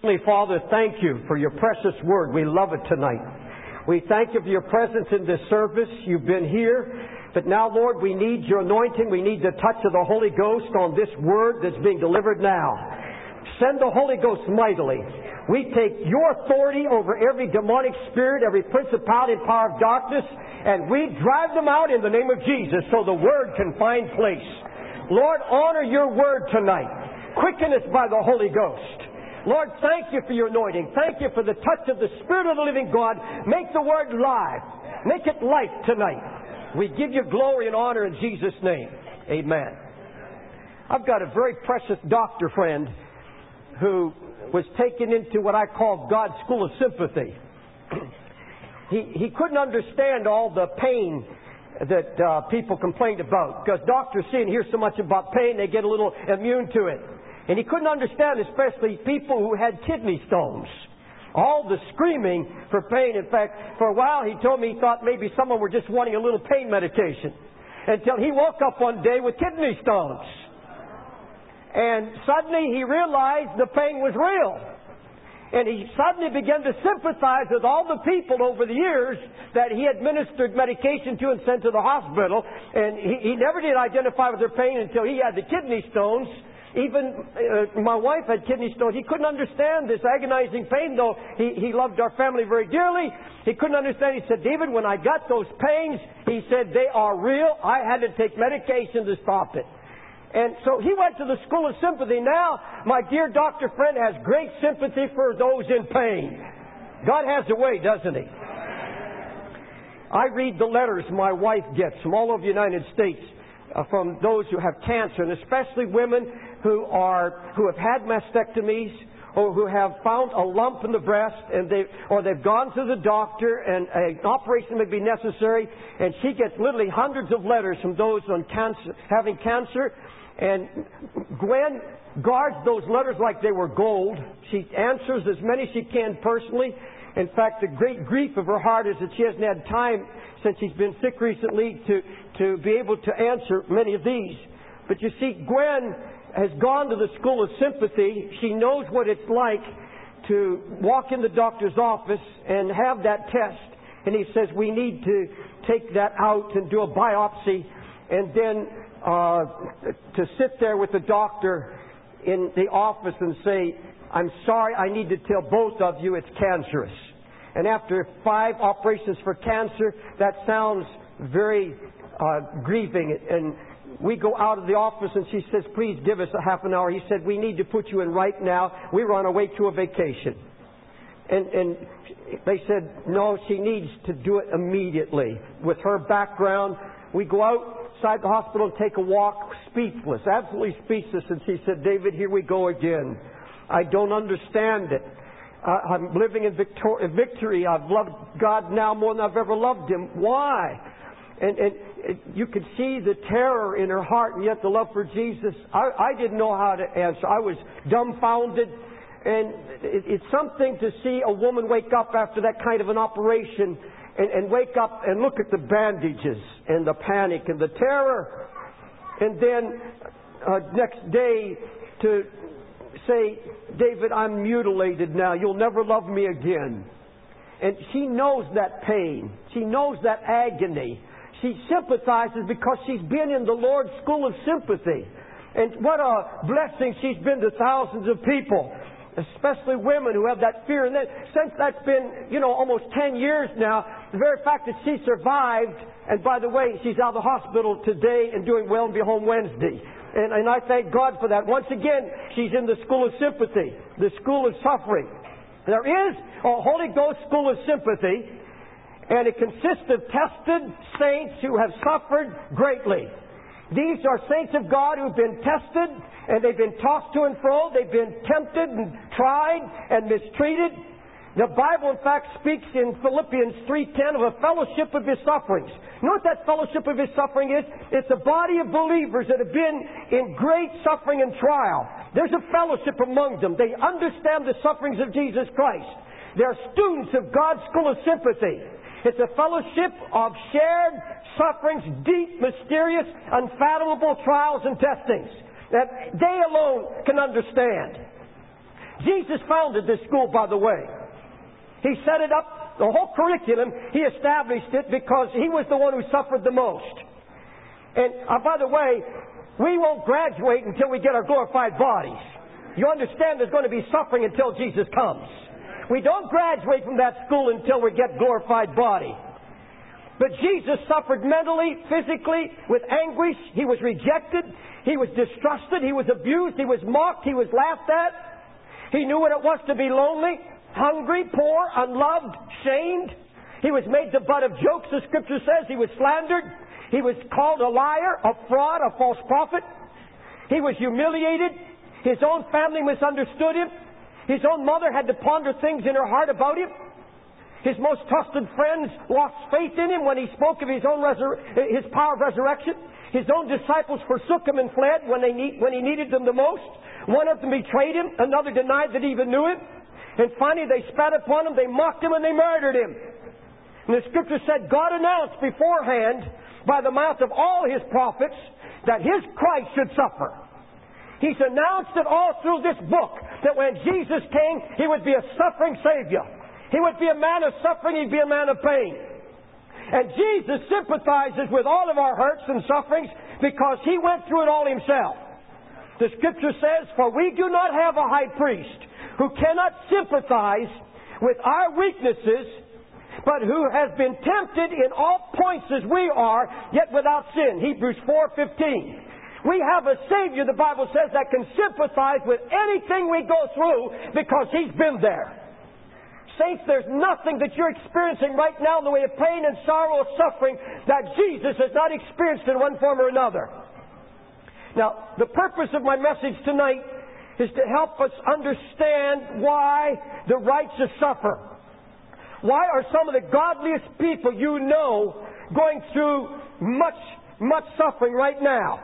Heavenly Father, thank you for your precious word. We love it tonight. We thank you for your presence in this service. You've been here. But now, Lord, we need your anointing. We need the touch of the Holy Ghost on this word that's being delivered now. Send the Holy Ghost mightily. We take your authority over every demonic spirit, every principality and power of darkness, and we drive them out in the name of Jesus so the word can find place. Lord, honor your word tonight. Quicken us by the Holy Ghost. Lord, thank you for your anointing. Thank you for the touch of the Spirit of the living God. Make the word live. Make it life tonight. We give you glory and honor in Jesus' name. Amen. I've got a very precious doctor friend who was taken into what I call God's school of sympathy. He couldn't understand all the pain that people complained about, because doctors see and hear so much about pain, they get a little immune to it. And he couldn't understand, especially people who had kidney stones. All the screaming for pain. In fact, for a while he told me he thought maybe someone were just wanting a little pain medication. Until he woke up one day with kidney stones. And suddenly he realized the pain was real. And he suddenly began to sympathize with all the people over the years that he administered medication to and sent to the hospital. And he never did identify with their pain until he had the kidney stones. Even my wife had kidney stones. He couldn't understand this agonizing pain, though he loved our family very dearly. He couldn't understand. He said, David, when I got those pains, he said, they are real. I had to take medication to stop it. And so he went to the school of sympathy. Now, my dear doctor friend has great sympathy for those in pain. God has a way, doesn't he? I read the letters my wife gets from all over the United States, from those who have cancer, and especially women who have had mastectomies, or who have found a lump in the breast, and they've gone to the doctor, and an operation may be necessary, and she gets literally hundreds of letters from those on cancer, having cancer. And Gwen guards those letters like they were gold. She answers as many as she can personally. In fact, the great grief of her heart is that she hasn't had time since she's been sick recently to be able to answer many of these. But you see, Gwen has gone to the school of sympathy. She knows what it's like to walk in the doctor's office and have that test. And he says, we need to take that out and do a biopsy, and then to sit there with the doctor in the office and say, I'm sorry, I need to tell both of you it's cancerous. And after 5 operations for cancer, that sounds very grieving. And we go out of the office and she says, please give us a half an hour. He said, we need to put you in right now. We were on our way to a vacation. And they said, no, she needs to do it immediately. With her background, we go outside the hospital and take a walk, speechless, absolutely speechless. And she said, David, here we go again. I don't understand it. I'm living in victory. I've loved God now more than I've ever loved Him. Why? And you could see the terror in her heart, and yet the love for Jesus. I didn't know how to answer. I was dumbfounded. And it's something to see a woman wake up after that kind of an operation and wake up and look at the bandages and the panic and the terror. And then next day to say, David, I'm mutilated now. You'll never love me again. And she knows that pain. She knows that agony. She sympathizes because she's been in the Lord's school of sympathy. And what a blessing she's been to thousands of people, especially women who have that fear. And then, since that's been, almost 10 years now, the very fact that she survived, and by the way, she's out of the hospital today and doing well and be home Wednesday. And I thank God for that. Once again, she's in the school of sympathy, the school of suffering. There is a Holy Ghost school of sympathy, and it consists of tested saints who have suffered greatly. These are saints of God who've been tested, and they've been tossed to and fro. They've been tempted and tried and mistreated. The Bible, in fact, speaks in Philippians 3:10 of a fellowship of His sufferings. You know what that fellowship of His suffering is? It's a body of believers that have been in great suffering and trial. There's a fellowship among them. They understand the sufferings of Jesus Christ. They're students of God's school of sympathy. It's a fellowship of shared sufferings, deep, mysterious, unfathomable trials and testings that they alone can understand. Jesus founded this school, by the way. He set it up, the whole curriculum, He established it because He was the one who suffered the most. And by the way, we won't graduate until we get our glorified bodies. You understand there's going to be suffering until Jesus comes. We don't graduate from that school until we get glorified body. But Jesus suffered mentally, physically, with anguish. He was rejected. He was distrusted. He was abused. He was mocked. He was laughed at. He knew what it was to be lonely, hungry, poor, unloved, shamed. He was made the butt of jokes, the Scripture says. He was slandered. He was called a liar, a fraud, a false prophet. He was humiliated. His own family misunderstood Him. His own mother had to ponder things in her heart about Him. His most trusted friends lost faith in Him when He spoke of His power of resurrection. His own disciples forsook Him and fled when He needed them the most. One of them betrayed Him. Another denied that He even knew Him. And finally they spat upon Him, they mocked Him, and they murdered Him. And the Scripture said God announced beforehand by the mouth of all His prophets that His Christ should suffer. He's announced it all through this book that when Jesus came, He would be a suffering Savior. He would be a man of suffering. He'd be a man of pain. And Jesus sympathizes with all of our hurts and sufferings because He went through it all Himself. The Scripture says, "For we do not have a high priest who cannot sympathize with our weaknesses, but who has been tempted in all points as we are, yet without sin." Hebrews 4:15. We have a Savior, the Bible says, that can sympathize with anything we go through because He's been there. Saints, there's nothing that you're experiencing right now in the way of pain and sorrow or suffering that Jesus has not experienced in one form or another. Now, the purpose of my message tonight is to help us understand why the righteous suffer. Why are some of the godliest people you know going through much suffering right now?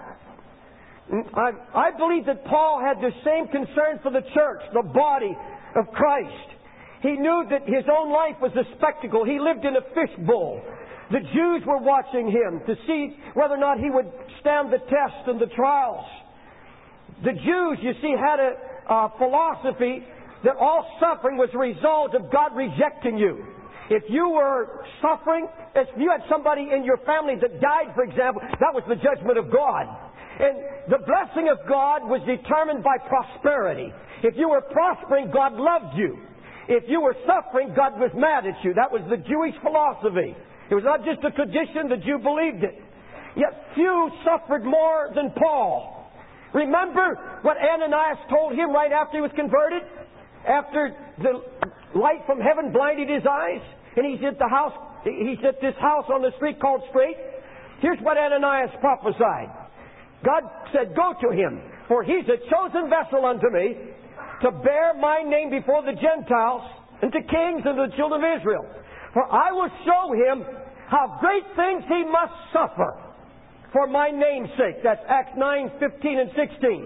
I believe that Paul had the same concern for the church, the body of Christ. He knew that his own life was a spectacle. He lived in a fishbowl. The Jews were watching him to see whether or not he would stand the test and the trials. The Jews, you see, had a philosophy that all suffering was a result of God rejecting you. If you were suffering, if you had somebody in your family that died, for example, that was the judgment of God. And the blessing of God was determined by prosperity. If you were prospering, God loved you. If you were suffering, God was mad at you. That was the Jewish philosophy. It was not just a tradition, the Jew believed it. Yet few suffered more than Paul. Remember what Ananias told him right after he was converted? After the light from heaven blinded his eyes, and he's at this house on the street called Straight. Here's what Ananias prophesied. God said, "Go to him, for he's a chosen vessel unto me to bear my name before the Gentiles and to kings and to the children of Israel. For I will show him how great things he must suffer for my name's sake." That's Acts 9:15 and 16.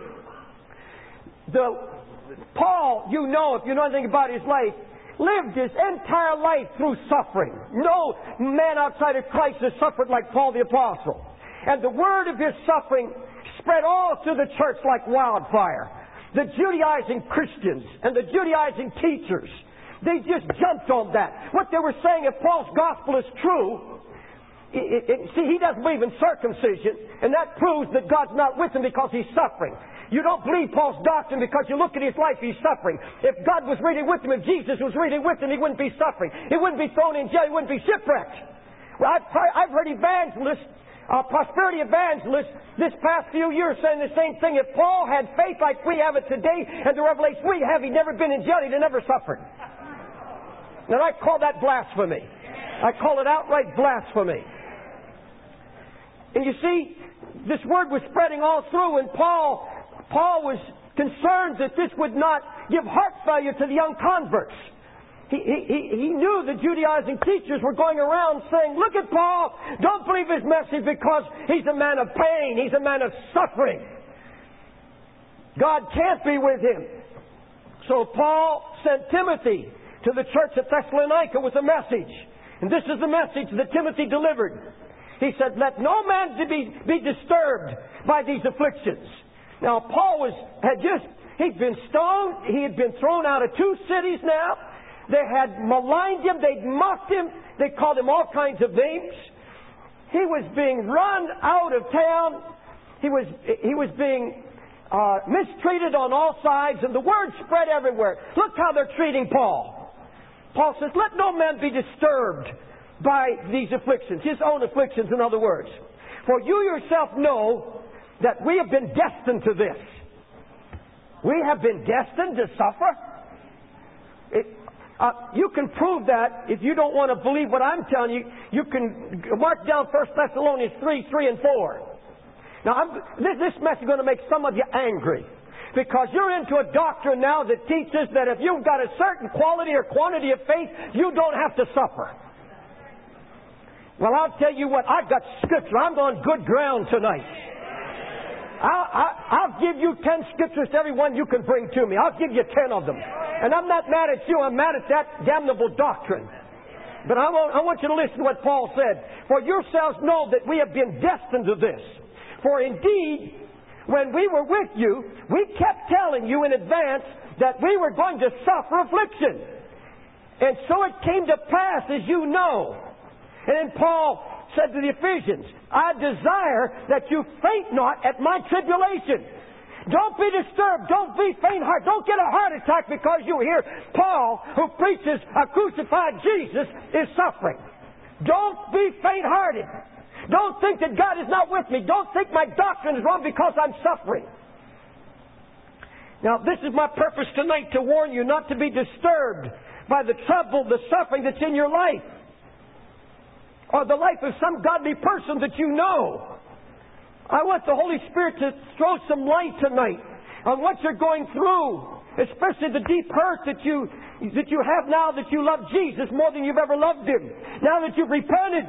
Paul, you know, if you know anything about his life, lived his entire life through suffering. No man outside of Christ has suffered like Paul the Apostle. And the word of his suffering spread all through the church like wildfire. The Judaizing Christians and the Judaizing teachers, they just jumped on that. What they were saying, if Paul's gospel is true, see, he doesn't believe in circumcision, and that proves that God's not with him because he's suffering. You don't believe Paul's doctrine because you look at his life, he's suffering. If God was really with him, if Jesus was really with him, he wouldn't be suffering. He wouldn't be thrown in jail, he wouldn't be shipwrecked. Well, I've heard evangelists, prosperity evangelists, this past few years saying the same thing. If Paul had faith like we have it today and the revelation we have, he'd never been in jail, he'd have never suffered. Now I call that blasphemy. I call it outright blasphemy. And you see, this word was spreading all through, and Paul was concerned that this would not give heart failure to the young converts. He knew the Judaizing teachers were going around saying, "Look at Paul, don't believe his message because he's a man of pain, he's a man of suffering. God can't be with him." So Paul sent Timothy to the church at Thessalonica with a message. And this is the message that Timothy delivered. He said, "Let no man be disturbed by these afflictions." Now Paul had just He'd been stoned. He had been thrown out of 2 cities now. They had maligned him. They'd mocked him. They called him all kinds of names. He was being run out of town. He was being mistreated on all sides, and the word spread everywhere. Look how they're treating Paul. Paul says, let no man be disturbed by these afflictions, his own afflictions, in other words. For you yourself know that we have been destined to this. We have been destined to suffer. You can prove that if you don't want to believe what I'm telling you. You can mark down 1 Thessalonians 3 and 4. Now, this message is going to make some of you angry, because you're into a doctrine now that teaches that if you've got a certain quality or quantity of faith, you don't have to suffer. Well, I'll tell you what, I've got Scripture. I'm on good ground tonight. I'll give you 10 Scriptures to every one you can bring to me. I'll give you 10 of them. And I'm not mad at you. I'm mad at that damnable doctrine. But I want you to listen to what Paul said. For yourselves know that we have been destined to this. For indeed, when we were with you, we kept telling you in advance that we were going to suffer affliction. And so it came to pass, as you know. And then Paul said to the Ephesians, I desire that you faint not at my tribulation. Don't be disturbed. Don't be faint-hearted. Don't get a heart attack because you hear Paul, who preaches a crucified Jesus, is suffering. Don't be faint-hearted. Don't think that God is not with me. Don't think my doctrine is wrong because I'm suffering. Now, this is my purpose tonight, to warn you not to be disturbed by the trouble, the suffering that's in your life, or the life of some godly person that you know. I want the Holy Spirit to throw some light tonight on what you're going through, especially the deep hurt that you have now that you love Jesus more than you've ever loved Him. Now that you've repented,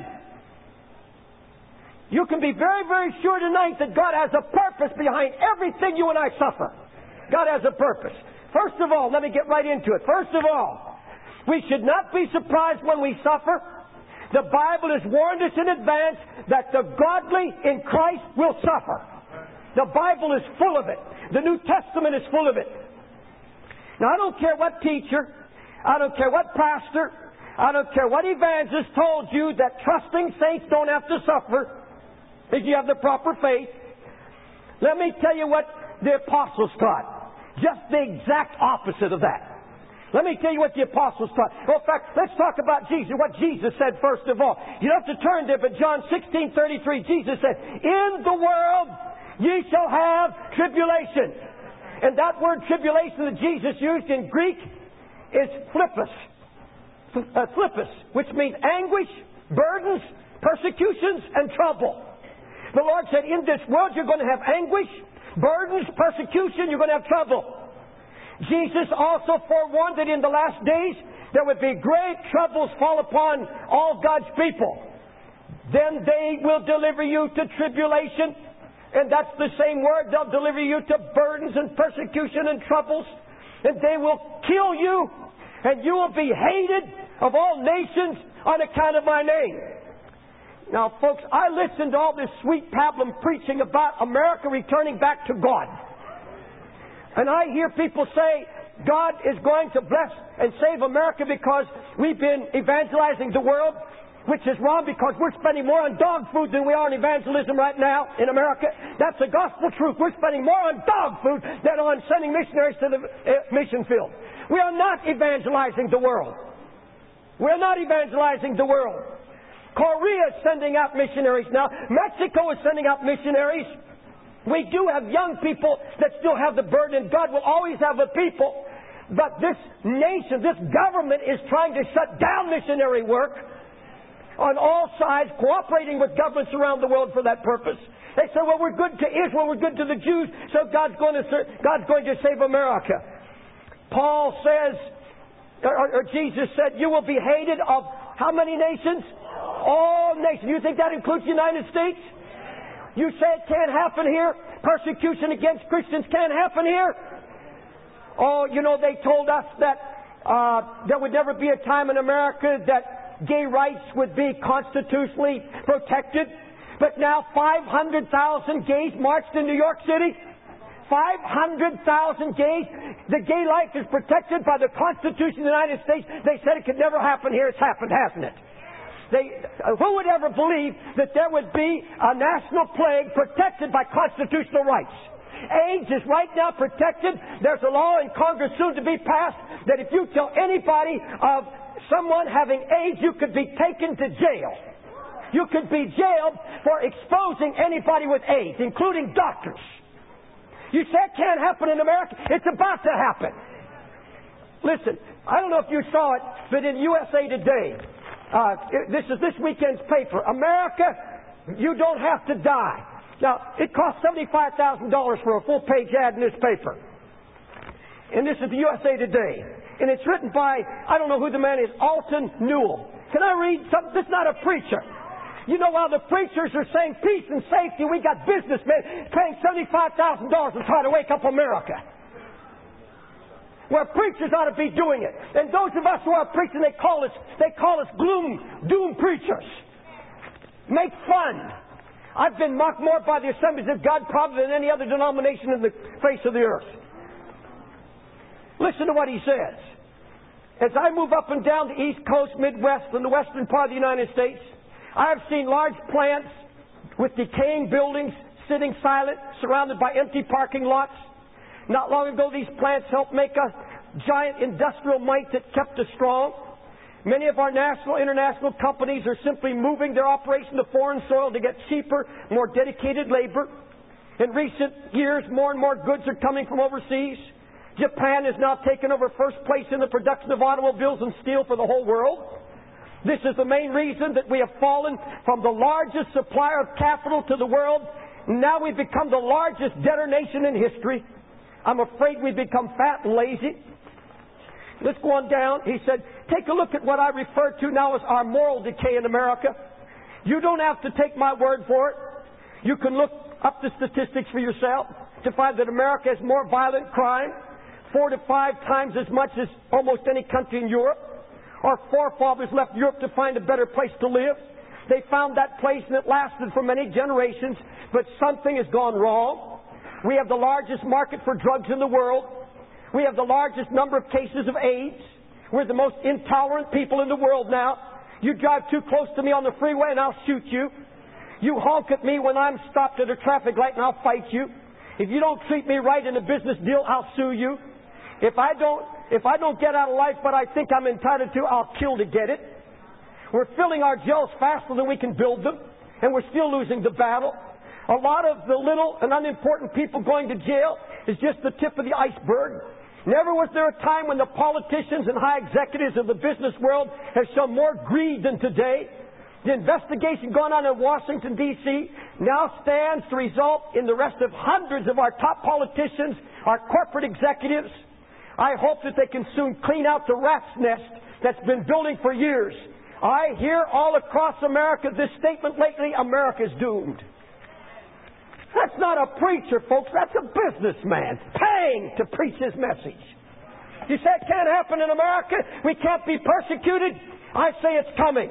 you can be very, very sure tonight that God has a purpose behind everything you and I suffer. God has a purpose. First of all, let me get right into it. First of all, we should not be surprised when we suffer. The Bible has warned us in advance that the godly in Christ will suffer. The Bible is full of it. The New Testament is full of it. Now, I don't care what teacher, I don't care what pastor, I don't care what evangelist told you that trusting saints don't have to suffer if you have the proper faith. Let me tell you what the apostles taught. Just the exact opposite of that. Let me tell you what the apostles taught. Well, in fact, let's talk about Jesus, what Jesus said first of all. You don't have to turn there, but John 16:33, Jesus said, in the world ye shall have tribulation. And that word tribulation that Jesus used in Greek is phlippus. Phlippus, which means anguish, burdens, persecutions, and trouble. The Lord said, in this world you're going to have anguish, burdens, persecution, you're going to have trouble. Jesus also forewarned that in the last days there would be great troubles fall upon all God's people. Then they will deliver you to tribulation. And that's the same word. They'll deliver you to burdens and persecution and troubles. And they will kill you. And you will be hated of all nations on account of my name. Now, folks, I listened to all this sweet pablum preaching about America returning back to God. And I hear people say God is going to bless and save America because we've been evangelizing the world, which is wrong because we're spending more on dog food than we are on evangelism right now in America. That's the gospel truth. We're spending more on dog food than on sending missionaries to the mission field. We are not evangelizing the world. We're not evangelizing the world. Korea is sending out missionaries now. Mexico is sending out missionaries. We do have young people that still have the burden. God will always have a people. But this nation, this government is trying to shut down missionary work on all sides, cooperating with governments around the world for that purpose. They say, well, we're good to Israel, we're good to the Jews, so God's going to save America. Paul says, or Jesus said, you will be hated of how many nations? All nations. You think that includes the United States? You say it can't happen here? Persecution against Christians can't happen here? Oh, you know, they told us that there would never be a time in America that gay rights would be constitutionally protected. But now 500,000 gays marched in New York City. 500,000 gays. The gay life is protected by the Constitution of the United States. They said it could never happen here. It's happened, hasn't it? Who would ever believe that there would be a national plague protected by constitutional rights? AIDS is right now protected. There's a law in Congress soon to be passed that if you tell anybody of someone having AIDS, you could be taken to jail. You could be jailed for exposing anybody with AIDS, including doctors. You say it can't happen in America. It's about to happen. Listen, I don't know if you saw it, but in USA Today, this is this weekend's paper. America, you don't have to die. Now, it costs $75,000 for a full-page ad in this paper. And this is the USA Today. And it's written by, I don't know who the man is, Alton Newell. Can I read something? This is not a preacher. You know, while the preachers are saying peace and safety, we got businessmen paying $75,000 to try to wake up America. Where preachers ought to be doing it. And those of us who are preaching, they call us doom preachers. Make fun. I've been mocked more by the Assemblies of God probably than any other denomination in the face of the earth. Listen to what he says. As I move up and down the East Coast, Midwest, and the western part of the United States, I have seen large plants with decaying buildings sitting silent, surrounded by empty parking lots. Not long ago, these plants helped make a giant industrial might that kept us strong. Many of our national, international companies are simply moving their operation to foreign soil to get cheaper, more dedicated labor. In recent years, more and more goods are coming from overseas. Japan has now taken over first place in the production of automobiles and steel for the whole world. This is the main reason that we have fallen from the largest supplier of capital to the world. Now we've become the largest debtor nation in history. I'm afraid we've become fat and lazy. Let's go on down. He said, take a look at what I refer to now as our moral decay in America. You don't have to take my word for it. You can look up the statistics for yourself to find that America has more violent crime, 4 to 5 times as much as almost any country in Europe. Our forefathers left Europe to find a better place to live. They found that place and it lasted for many generations, but something has gone wrong. We have the largest market for drugs in the world. We have the largest number of cases of AIDS. We're the most intolerant people in the world now. You drive too close to me on the freeway and I'll shoot you. You honk at me when I'm stopped at a traffic light and I'll fight you. If you don't treat me right in a business deal, I'll sue you. If I don't get out of life what I think I'm entitled to, I'll kill to get it. We're filling our jails faster than we can build them, and we're still losing the battle. A lot of the little and unimportant people going to jail is just the tip of the iceberg. Never was there a time when the politicians and high executives of the business world have shown more greed than today. The investigation going on in Washington, D.C. now stands to result in the arrest of hundreds of our top politicians, our corporate executives. I hope that they can soon clean out the rat's nest that's been building for years. I hear all across America this statement lately, America's doomed. That's not a preacher, folks. That's a businessman paying to preach his message. You say it can't happen in America? We can't be persecuted? I say it's coming.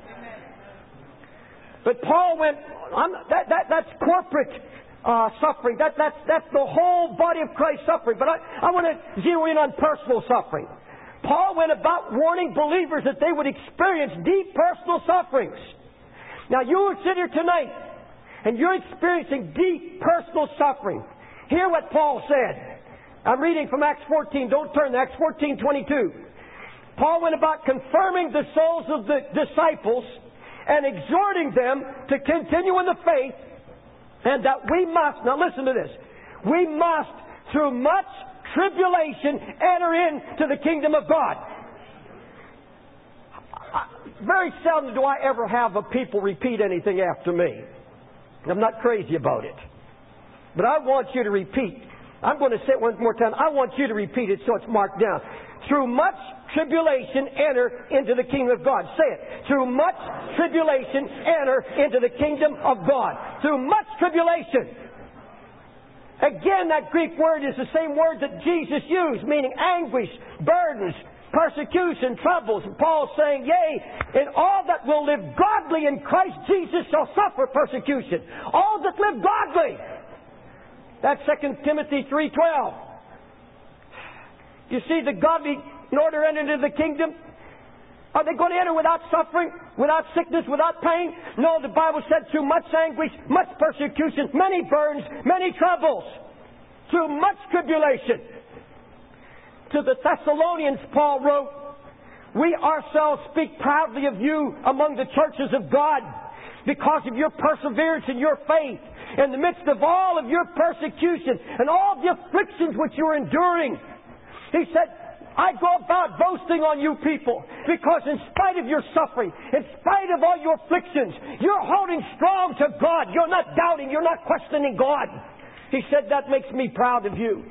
But Paul went, that's corporate suffering. That's the whole body of Christ suffering. But I want to zero in on personal suffering. Paul went about warning believers that they would experience deep personal sufferings. Now you will sit here tonight and you're experiencing deep personal suffering. Hear what Paul said. I'm reading from Acts 14. Don't turn to Acts 14:22. Paul went about confirming the souls of the disciples and exhorting them to continue in the faith, and that we must, now listen to this, we must, through much tribulation, enter into the kingdom of God. Very seldom do I ever have a people repeat anything after me. I'm not crazy about it. But I want you to repeat. I'm going to say it one more time. I want you to repeat it so it's marked down. Through much tribulation, enter into the kingdom of God. Say it. Through much tribulation, enter into the kingdom of God. Through much tribulation. Again, that Greek word is the same word that Jesus used, meaning anguish, burdens, persecution, troubles. And Paul's saying, yea, and all that will live godly in Christ Jesus shall suffer persecution. All that live godly. That's 2 Timothy 3:12. You see, the godly, in order to enter into the kingdom, are they going to enter without suffering, without sickness, without pain? No, the Bible said through much anguish, much persecution, many burdens, many troubles, through much tribulation. To the Thessalonians, Paul wrote, we ourselves speak proudly of you among the churches of God because of your perseverance and your faith in the midst of all of your persecution and all the afflictions which you're enduring. He said, I go about boasting on you people because in spite of your suffering, in spite of all your afflictions, you're holding strong to God. You're not doubting. You're not questioning God. He said, that makes me proud of you.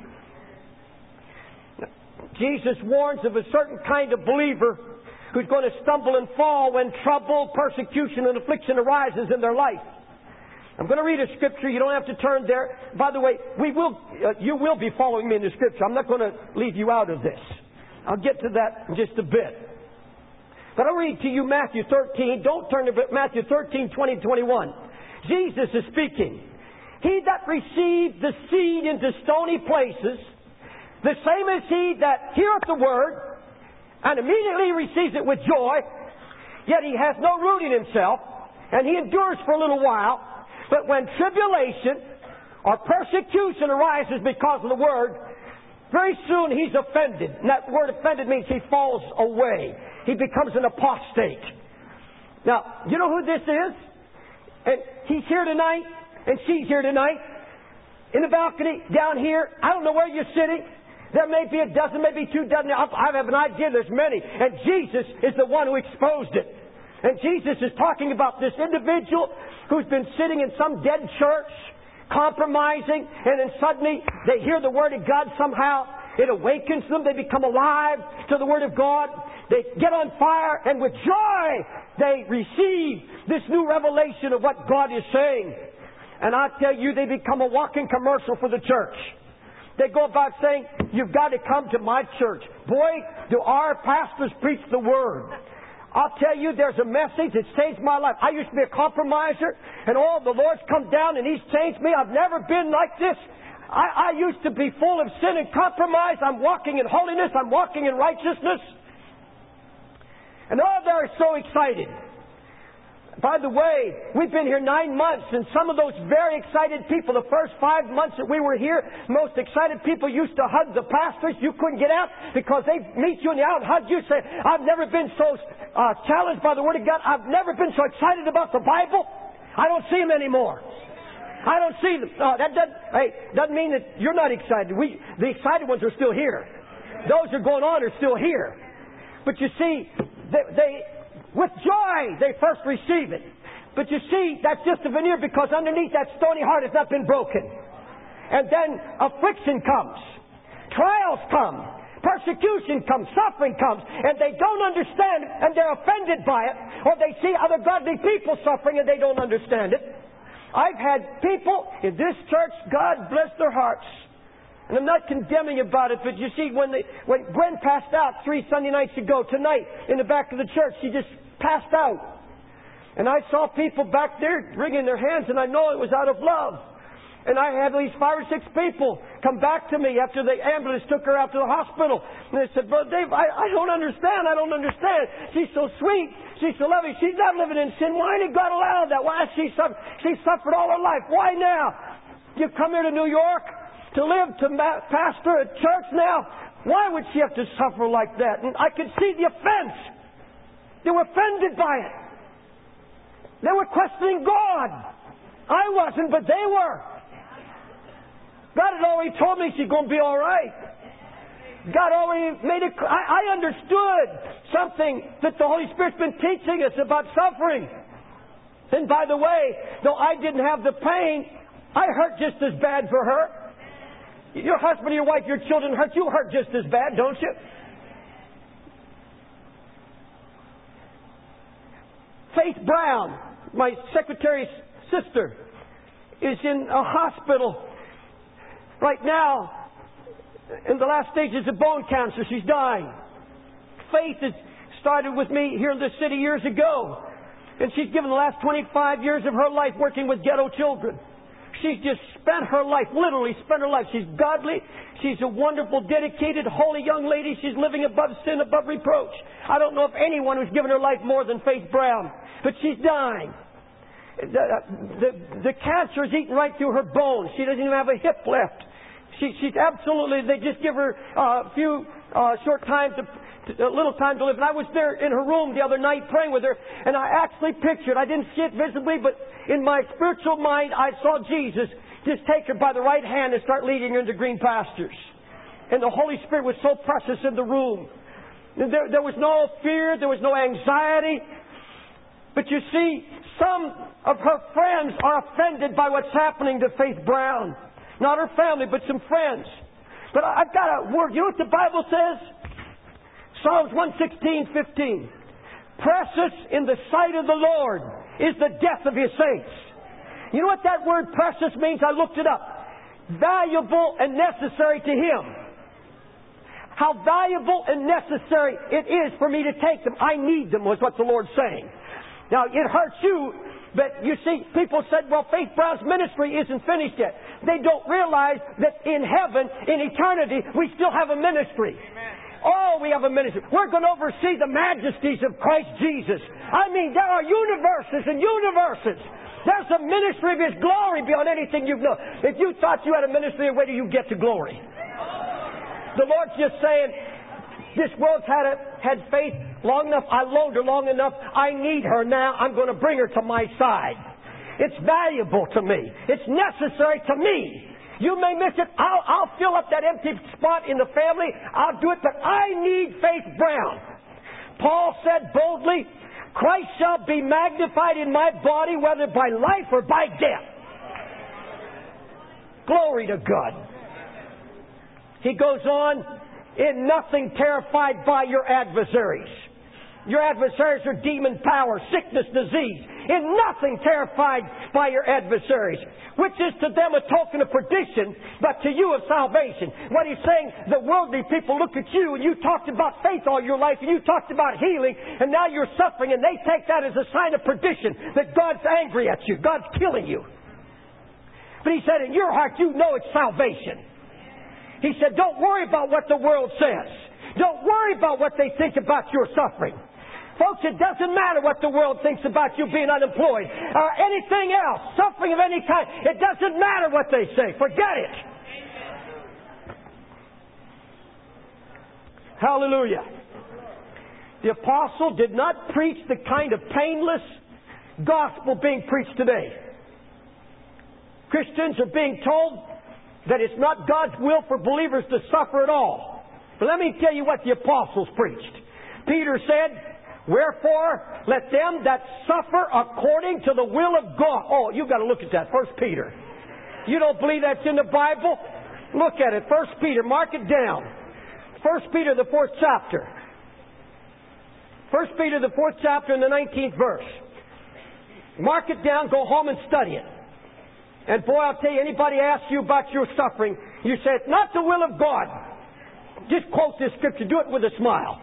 Jesus warns of a certain kind of believer who's going to stumble and fall when trouble, persecution, and affliction arises in their life. I'm going to read a scripture. You don't have to turn there. By the way, you will be following me in the scripture. I'm not going to leave you out of this. I'll get to that in just a bit. But I'll read to you Matthew 13. Don't turn to Matthew 13, 20, 21. Jesus is speaking. He that received the seed into stony places, the same as he that heareth the word, and immediately receives it with joy, yet he has no root in himself, and he endures for a little while. But when tribulation or persecution arises because of the word, very soon he's offended. And that word offended means he falls away. He becomes an apostate. Now, you know who this is? And he's here tonight, and she's here tonight. In the balcony, down here. I don't know where you're sitting. There may be a dozen, maybe 2 dozen. I have an idea there's many. And Jesus is the one who exposed it. And Jesus is talking about this individual who's been sitting in some dead church, compromising, and then suddenly they hear the Word of God somehow. It awakens them. They become alive to the Word of God. They get on fire, and with joy they receive this new revelation of what God is saying. And I tell you, they become a walking commercial for the church. They go about saying, you've got to come to my church. Boy, do our pastors preach the Word. I'll tell you, there's a message that changed my life. I used to be a compromiser, and the Lord's come down and He's changed me. I've never been like this. I used to be full of sin and compromise. I'm walking in holiness. I'm walking in righteousness. And they're so excited. By the way, we've been here 9 months, and some of those very excited people, the first 5 months that we were here, most excited people used to hug the pastors. You couldn't get out because they meet you in the aisle and hug you. Say, I've never been so challenged by the Word of God. I've never been so excited about the Bible. I don't see them anymore. I don't see them. That doesn't mean that you're not excited. The excited ones are still here. Those who are going on are still here. But you see, they with joy, they first receive it. But you see, that's just a veneer because underneath that stony heart has not been broken. And then affliction comes. Trials come. Persecution comes. Suffering comes. And they don't understand it, and they're offended by it. Or they see other godly people suffering and they don't understand it. I've had people in this church, God bless their hearts. And I'm not condemning about it, but you see, when Gwen passed out 3 Sunday nights ago, tonight, in the back of the church, she just passed out. And I saw people back there wringing their hands, and I know it was out of love. And I had at least 5 or 6 people come back to me after the ambulance took her out to the hospital. And they said, Brother Dave, I don't understand. I don't understand. She's so sweet. She's so loving. She's not living in sin. Why did God allow that? Why she suffered all her life? Why now? You come here to New York to live, to pastor a church now? Why would she have to suffer like that? And I could see the offense. They were offended by it. They were questioning God. I wasn't, but they were. God had already told me she's going to be all right. God already made it. I understood something that the Holy Spirit's been teaching us about suffering. And by the way, though I didn't have the pain, I hurt just as bad for her. Your husband, your wife, your children hurt. You hurt just as bad, don't you? Faith Brown, my secretary's sister, is in a hospital right now in the last stages of bone cancer. She's dying. Faith has started with me here in this city years ago. And she's given the last 25 years of her life working with ghetto children. She's just spent her life, literally spent her life. She's godly. She's a wonderful, dedicated, holy young lady. She's living above sin, above reproach. I don't know of anyone who's given her life more than Faith Brown. But she's dying. The cancer is eating right through her bones. She doesn't even have a hip left. She's absolutely, they just give her a few short time a little time to live. And I was there in her room the other night praying with her, and I actually pictured, I didn't see it visibly, but in my spiritual mind, I saw Jesus just take her by the right hand and start leading her into green pastures. And the Holy Spirit was so precious in the room. There was no fear, there was no anxiety. But you see, some of her friends are offended by what's happening to Faith Brown. Not her family, but some friends. But I've got a word. You know what the Bible says? Psalms 116:15. Precious in the sight of the Lord is the death of His saints. You know what that word precious means? I looked it up. Valuable and necessary to Him. How valuable and necessary it is for me to take them. I need them, was what the Lord's saying. Now, it hurts you, but you see, people said, well, Faith Brown's ministry isn't finished yet. They don't realize that in heaven, in eternity, we still have a ministry. Oh, we have a ministry. We're going to oversee the majesties of Christ Jesus. I mean, there are universes and universes. There's a ministry of His glory beyond anything you've known. If you thought you had a ministry, where do you get to glory? The Lord's just saying, this world's had faith long enough. I loaned her long enough. I need her now. I'm going to bring her to my side. It's valuable to me. It's necessary to me. You may miss it. I'll fill up that empty spot in the family. I'll do it, but I need Faith Brown. Paul said boldly, Christ shall be magnified in my body, whether by life or by death. Glory to God. He goes on, in nothing terrified by your adversaries. Your adversaries are demon power, sickness, disease. In nothing terrified by your adversaries, which is to them a token of perdition, but to you of salvation. What he's saying, the worldly people look at you, and you talked about faith all your life, and you talked about healing, and now you're suffering, and they take that as a sign of perdition, that God's angry at you, God's killing you. But he said, in your heart, you know it's salvation. He said, don't worry about what the world says. Don't worry about what they think about your suffering. Folks, it doesn't matter what the world thinks about you being unemployed or anything else, suffering of any kind. It doesn't matter what they say. Forget it. Hallelujah. The apostle did not preach the kind of painless gospel being preached today. Christians are being told that it's not God's will for believers to suffer at all. But let me tell you what the apostles preached. Peter said, wherefore, let them that suffer according to the will of God. Oh, you've got to look at that. 1 Peter. You don't believe that's in the Bible? Look at it. 1 Peter. Mark it down. 1 Peter, the 4th chapter. 1 Peter, the 4th chapter, and the 19th verse. Mark it down. Go home and study it. And boy, I'll tell you, anybody asks you about your suffering, you say, it's not the will of God. Just quote this scripture. Do it with a smile.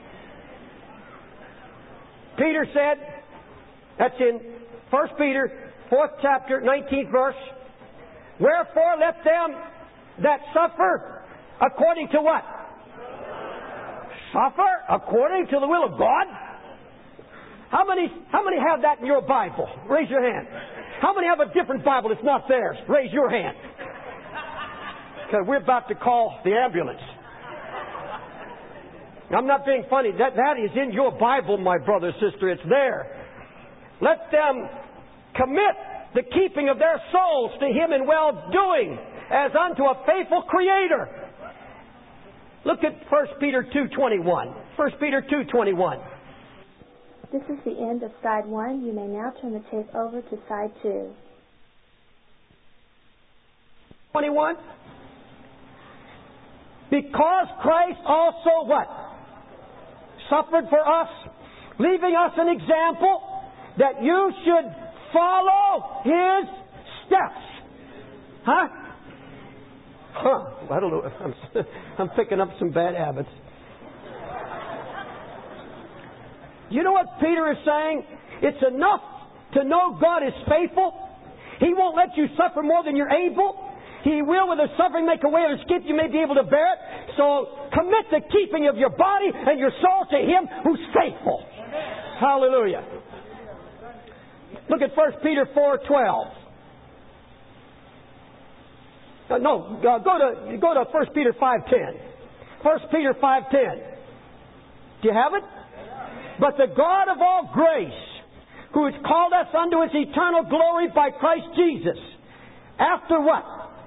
Peter said, that's in 1 Peter, 4th chapter, 19th verse. Wherefore let them that suffer according to what? Suffer according to the will of God? How many have that in your Bible? Raise your hand. How many have a different Bible that's not theirs? Raise your hand. Because we're about to call the ambulance. I'm not being funny. That is in your Bible, my brother, sister. It's there. Let them commit the keeping of their souls to Him in well-doing as unto a faithful Creator. Look at 1 Peter 2:21. 1 Peter 2:21. This is the end of side 1. You may now turn the tape over to side 2. 21. Because Christ also what? Suffered for us, leaving us an example that you should follow His steps. Huh? I don't know. I'm picking up some bad habits. You know what Peter is saying? It's enough to know God is faithful. He won't let you suffer more than you're able. He will, with the suffering, make a way of escape you may be able to bear it. So commit the keeping of your body and your soul to Him who's faithful. Amen. Hallelujah. Look at 1 Peter 4:12. Go to 1 Peter 5:10. 1 Peter 5:10. Do you have it? But the God of all grace, who has called us unto His eternal glory by Christ Jesus, after what?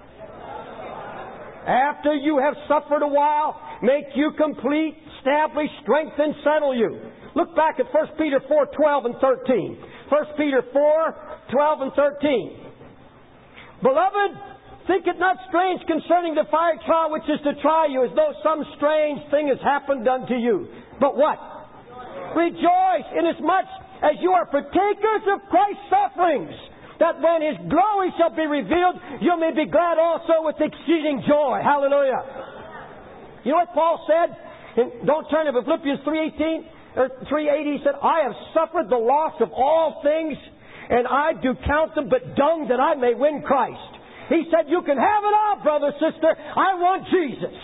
After you have suffered a while, make you complete, establish, strengthen, settle you. Look back at 1 Peter 4:12 and 13. 1 Peter 4:12 and 13. Beloved, think it not strange concerning the fire trial which is to try you, as though some strange thing has happened unto you. But what? Rejoice, inasmuch as you are partakers of Christ's sufferings, that when His glory shall be revealed, you may be glad also with exceeding joy. Hallelujah. You know what Paul said? And don't turn to Philippians 3:18 or 3:8. He said, I have suffered the loss of all things, and I do count them but dung that I may win Christ. He said, you can have it all, brother, sister. I want Jesus.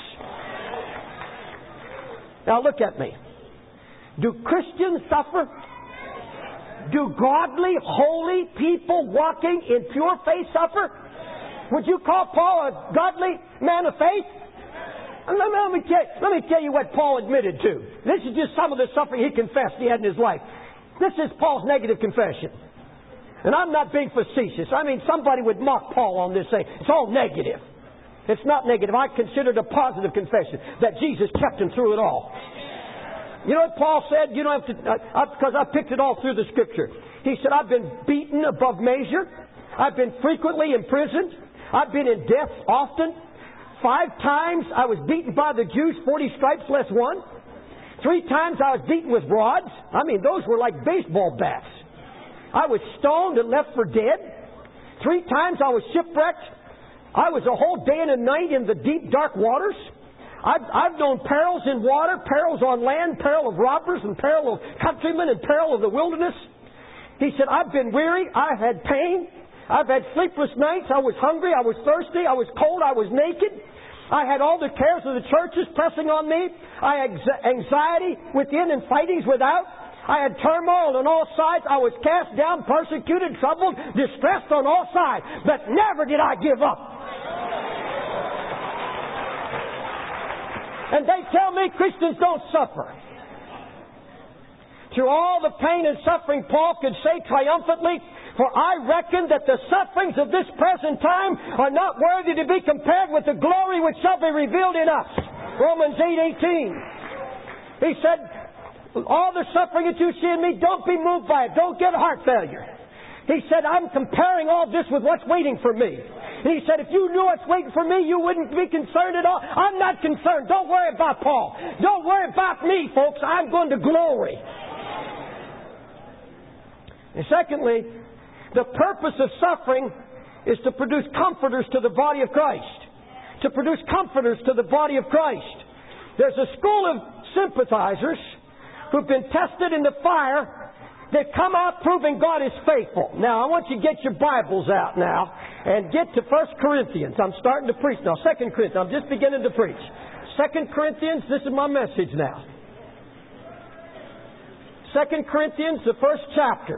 Now look at me. Do Christians suffer? Do godly, holy people walking in pure faith suffer? Would you call Paul a godly man of faith? Let me tell you what Paul admitted to. This is just some of the suffering he confessed he had in his life. This is Paul's negative confession. And I'm not being facetious. I mean, somebody would mock Paul on this, saying, it's all negative. It's not negative. I consider it a positive confession, that Jesus kept him through it all. You know what Paul said? You don't have to, because I picked it all through the Scripture. He said, I've been beaten above measure. I've been frequently imprisoned. I've been in death often. 5 times I was beaten by the Jews, 40 stripes less 1. 3 times I was beaten with rods. I mean, those were like baseball bats. I was stoned and left for dead. 3 times I was shipwrecked. I was a whole day and a night in the deep, dark waters. I've known perils in water, perils on land, peril of robbers, and peril of countrymen, and peril of the wilderness. He said, I've been weary, I've had pain, I've had sleepless nights, I was hungry, I was thirsty, I was cold, I was naked. I had all the cares of the churches pressing on me. I had anxiety within and fightings without. I had turmoil on all sides. I was cast down, persecuted, troubled, distressed on all sides. But never did I give up. And they tell me Christians don't suffer. Through all the pain and suffering, Paul could say triumphantly, for I reckon that the sufferings of this present time are not worthy to be compared with the glory which shall be revealed in us. Romans 8:18. He said, all the suffering that you see in me, don't be moved by it. Don't get heart failure. He said, I'm comparing all this with what's waiting for me. And he said, if you knew what's waiting for me, you wouldn't be concerned at all. I'm not concerned. Don't worry about Paul. Don't worry about me, folks. I'm going to glory. And secondly, the purpose of suffering is to produce comforters to the body of Christ. To produce comforters to the body of Christ. There's a school of sympathizers who've been tested in the fire. They come out proving God is faithful. Now, I want you to get your Bibles out now and get to 1 Corinthians. I'm starting to preach now. 2 Corinthians. I'm just beginning to preach. 2 Corinthians, this is my message now. 2 Corinthians, the first chapter.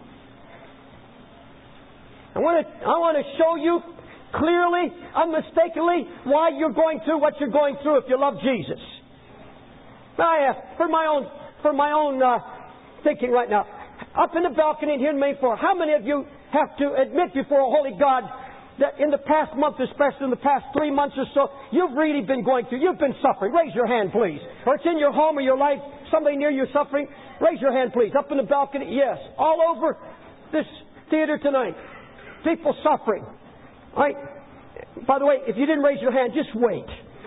I want to show you clearly, unmistakably, why you're going through what you're going through if you love Jesus. Now, I ask, for my own thinking right now, up in the balcony here in Mayflower, how many of you have to admit before a holy God that in the past month, especially in the past 3 months or so, you've really been going through, you've been suffering? Raise your hand, please. Or it's in your home or your life, somebody near you suffering. Raise your hand, please. Up in the balcony, yes. All over this theater tonight, people suffering. All right. By the way, if you didn't raise your hand, just wait.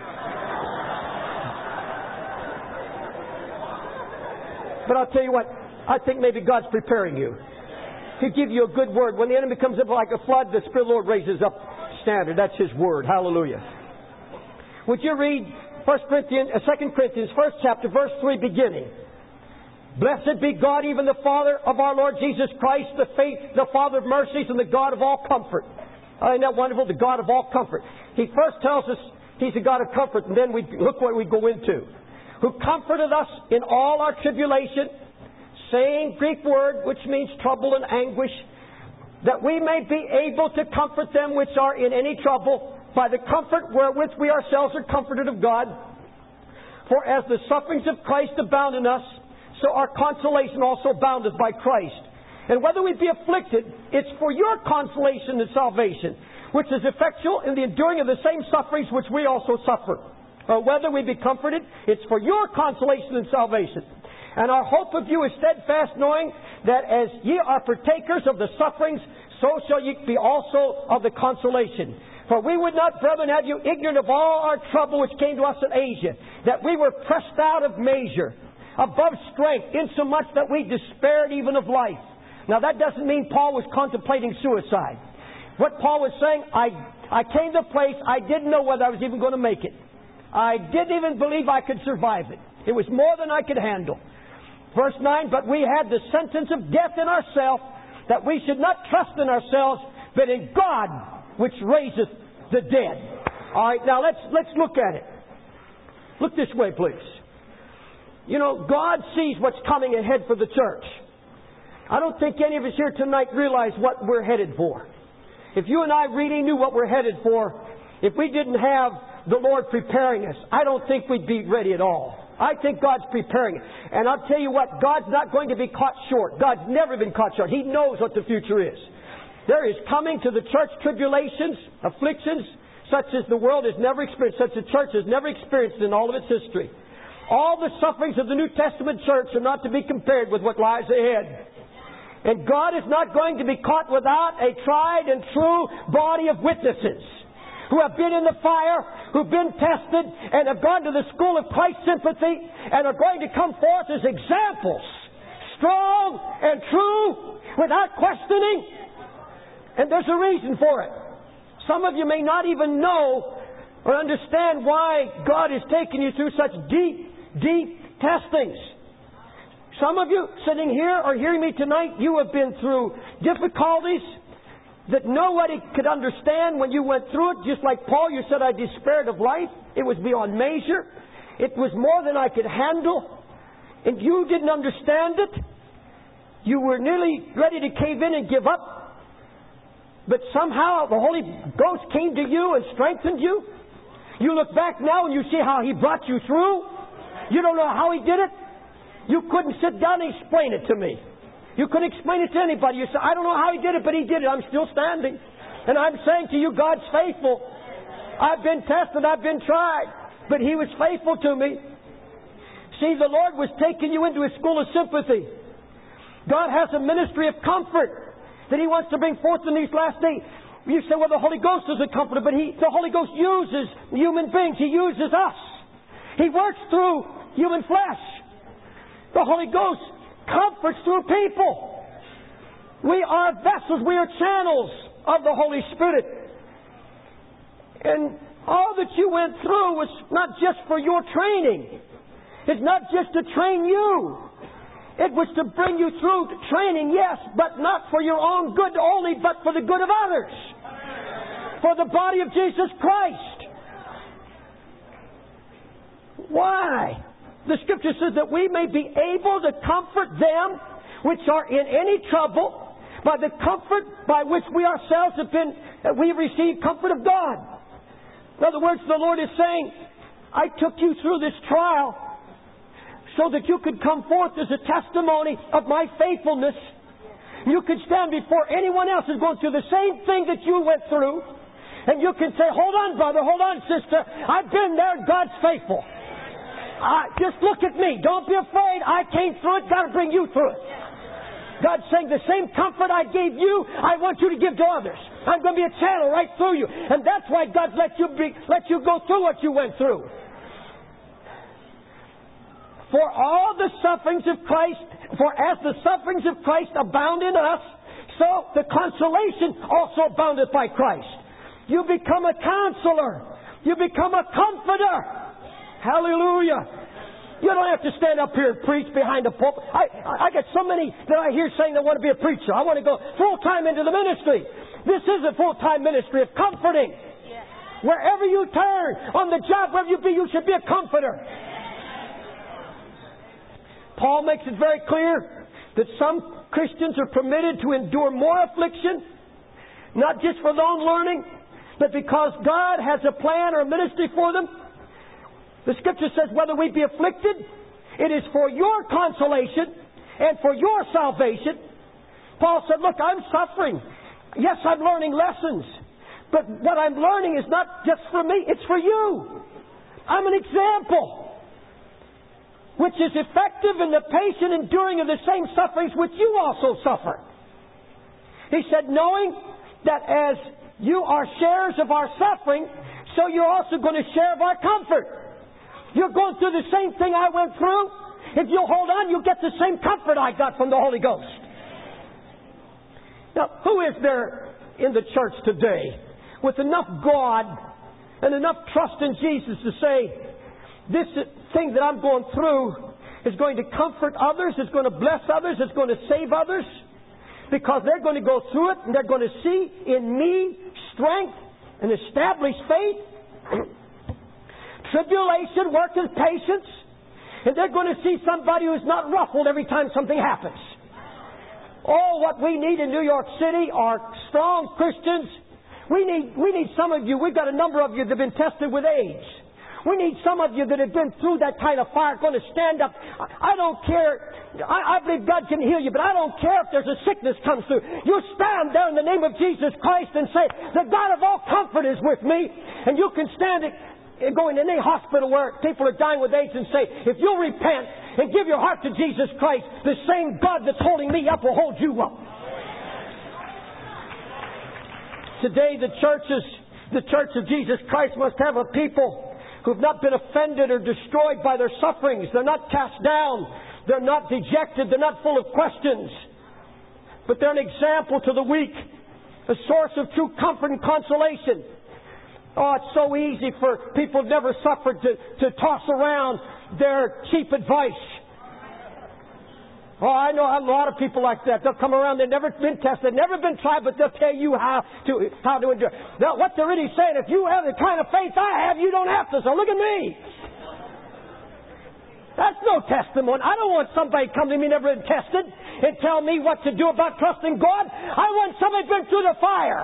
But I'll tell you what, I think maybe God's preparing you. He'll give you a good word. When the enemy comes up like a flood, the Spirit of the Lord raises up standard. That's His word. Hallelujah. Would you read 2 Corinthians, 1st chapter, verse 3 beginning? Blessed be God, even the Father of our Lord Jesus Christ, the Father of mercies and the God of all comfort. Isn't that wonderful? The God of all comfort. He first tells us He's a God of comfort, and then look what we go into. Who comforted us in all our tribulation, saying, Greek word, which means trouble and anguish, that we may be able to comfort them which are in any trouble, by the comfort wherewith we ourselves are comforted of God. For as the sufferings of Christ abound in us, so our consolation also aboundeth by Christ. And whether we be afflicted, it's for your consolation and salvation, which is effectual in the enduring of the same sufferings which we also suffer. Or whether we be comforted, it's for your consolation and salvation. And our hope of you is steadfast, knowing that as ye are partakers of the sufferings, so shall ye be also of the consolation. For we would not, brethren, have you ignorant of all our trouble which came to us in Asia, that we were pressed out of measure, above strength, insomuch that we despaired even of life. Now that doesn't mean Paul was contemplating suicide. What Paul was saying, I came to a place I didn't know whether I was even going to make it. I didn't even believe I could survive it. It was more than I could handle. Verse 9, but we had the sentence of death in ourselves, that we should not trust in ourselves, but in God, which raiseth the dead. All right, now let's look at it. Look this way, please. You know, God sees what's coming ahead for the church. I don't think any of us here tonight realize what we're headed for. If you and I really knew what we're headed for, if we didn't have the Lord preparing us, I don't think we'd be ready at all. I think God's preparing us. And I'll tell you what, God's not going to be caught short. God's never been caught short. He knows what the future is. There is coming to the church tribulations, afflictions, such as the world has never experienced, such as the church has never experienced in all of its history. All the sufferings of the New Testament church are not to be compared with what lies ahead. And God is not going to be caught without a tried and true body of witnesses who have been in the fire, who've been tested, and have gone to the school of Christ sympathy, and are going to come forth as examples, strong and true, without questioning. And there's a reason for it. Some of you may not even know or understand why God is taking you through such deep testings. Some of you sitting here or hearing me tonight, you have been through difficulties that nobody could understand when you went through it. Just like Paul, you said, I despaired of life. It was beyond measure. It was more than I could handle. And you didn't understand it. You were nearly ready to cave in and give up. But somehow the Holy Ghost came to you and strengthened you. You look back now and you see how He brought you through. You don't know how He did it. You couldn't sit down and explain it to me. You couldn't explain it to anybody. You say, I don't know how He did it, but He did it. I'm still standing. And I'm saying to you, God's faithful. I've been tested. I've been tried. But He was faithful to me. See, the Lord was taking you into His school of sympathy. God has a ministry of comfort that He wants to bring forth in these last days. You say, well, the Holy Ghost is a comforter, but the Holy Ghost uses human beings. He uses us. He works through human flesh. The Holy Ghost comforts through people. We are vessels. We are channels of the Holy Spirit. And all that you went through was not just for your training. It's not just to train you. It was to bring you through training, yes, but not for your own good only, but for the good of others. For the body of Jesus Christ. Why? The Scripture says that we may be able to comfort them which are in any trouble by the comfort by which we ourselves we receive comfort of God. In other words, the Lord is saying, I took you through this trial so that you could come forth as a testimony of my faithfulness. You could stand before anyone else who's going through the same thing that you went through, and you can say, hold on, brother, hold on, sister, I've been there, God's faithful. Just look at me. Don't be afraid. I came through it. Got to bring you through it. God's saying the same comfort I gave you, I want you to give to others. I'm going to be a channel right through you. And that's why God let you go through what you went through. For all the sufferings of Christ, for as the sufferings of Christ abound in us, so the consolation also aboundeth by Christ. You become a counselor. You become a comforter. Hallelujah. You don't have to stand up here and preach behind the pulpit. I get so many that I hear saying they want to be a preacher. I want to go full-time into the ministry. This is a full-time ministry of comforting. Wherever you turn, on the job, wherever you be, you should be a comforter. Paul makes it very clear that some Christians are permitted to endure more affliction, not just for their own learning, but because God has a plan or a ministry for them. The Scripture says whether we be afflicted, it is for your consolation and for your salvation. Paul said, look, I'm suffering. Yes, I'm learning lessons. But what I'm learning is not just for me, it's for you. I'm an example, which is effective in the patient enduring of the same sufferings which you also suffer. He said, knowing that as you are sharers of our suffering, so you're also going to share of our comfort. You're going through the same thing I went through. If you hold on, you'll get the same comfort I got from the Holy Ghost. Now, who is there in the church today with enough God and enough trust in Jesus to say, this thing that I'm going through is going to comfort others, it's going to bless others, it's going to save others, because they're going to go through it and they're going to see in me strength and established faith. Tribulation worketh patience, and they're going to see somebody who's not ruffled every time something happens. Oh, what we need in New York City are strong Christians. We need some of you. We've got a number of you that have been tested with AIDS. We need some of you that have been through that kind of fire, going to stand up. I don't care. I believe God can heal you, but I don't care if there's a sickness comes through. You stand there in the name of Jesus Christ and say, the God of all comfort is with me. And you can stand and go in any hospital where people are dying with AIDS and say, if you'll repent and give your heart to Jesus Christ, the same God that's holding me up will hold you up. Today, the Church of Jesus Christ must have a people who've not been offended or destroyed by their sufferings. They're not cast down. They're not dejected. They're not full of questions. But they're an example to the weak, a source of true comfort and consolation. Oh, it's so easy for people who've never suffered to toss around their cheap advice. Oh, I know a lot of people like that. They'll come around, they've never been tested, never been tried, but they'll tell you how to endure. Now, what they're really saying, if you have the kind of faith I have, you don't have to. So look at me. That's no testimony. I don't want somebody to come to me never been tested and tell me what to do about trusting God. I want somebody who's been through the fire.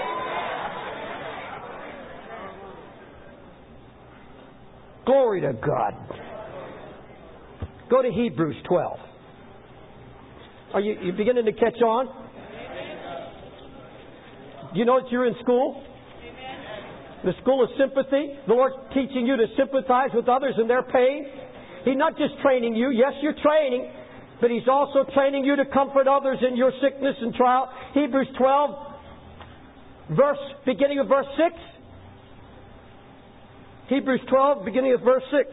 Glory to God. Go to Hebrews 12. Are you beginning to catch on? Do you know that you're in school? The school of sympathy. The Lord's teaching you to sympathize with others in their pain. He's not just training you. Yes, you're training. But He's also training you to comfort others in your sickness and trial. Hebrews 12, beginning of verse 6. Hebrews 12, beginning of verse 6.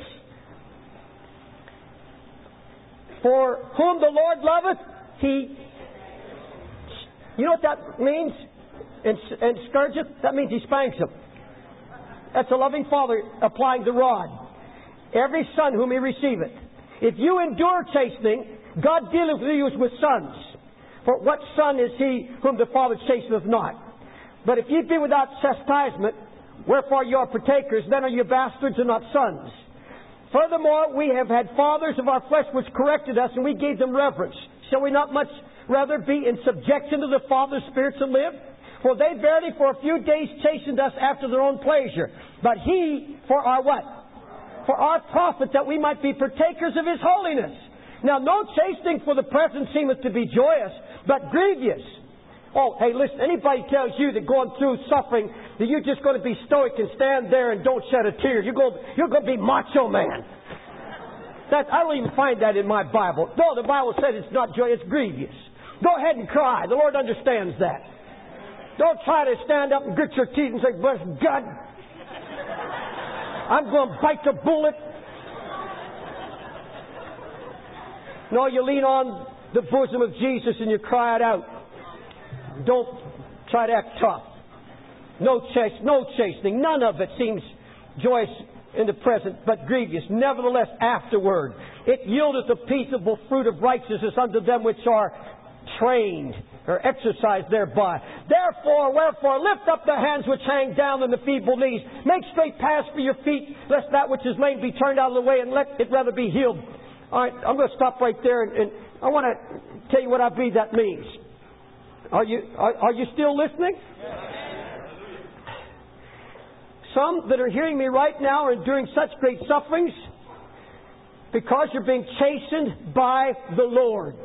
For whom the Lord loveth, He... You know what that means? And scourgeth? That means He spanks them. That's a loving father applying the rod. Every son whom He receiveth. If you endure chastening, God dealeth with you as with sons. For what son is he whom the Father chasteneth not? But if ye be without chastisement, wherefore you are partakers, then are you bastards and not sons. Furthermore, we have had fathers of our flesh which corrected us, and we gave them reverence. Shall we not much rather be in subjection to the Father's spirits and live? For they verily for a few days chastened us after their own pleasure. But He for our what? For our profit, that we might be partakers of His holiness. Now, no chastening for the present seemeth to be joyous, but grievous. Oh, hey, listen, anybody tells you that going through suffering, that you're just going to be stoic and stand there and don't shed a tear, you're going to be macho man. I don't even find that in my Bible. No, the Bible says it's not joy, it's grievous. Go ahead and cry. The Lord understands that. Don't try to stand up and grit your teeth and say, bless God, I'm going to bite the bullet. No, you lean on the bosom of Jesus and you cry it out. Don't try to act tough. No chastening. None of it seems joyous in the present, but grievous. Nevertheless, afterward, it yieldeth a peaceable fruit of righteousness unto them which are trained or exercised thereby. Therefore, wherefore, lift up the hands which hang down and the feeble knees. Make straight paths for your feet, lest that which is lame be turned out of the way, and let it rather be healed. All right, I'm going to stop right there, and I want to tell you what I believe that means. Are you still listening? Some that are hearing me right now are enduring such great sufferings because you're being chastened by the Lord.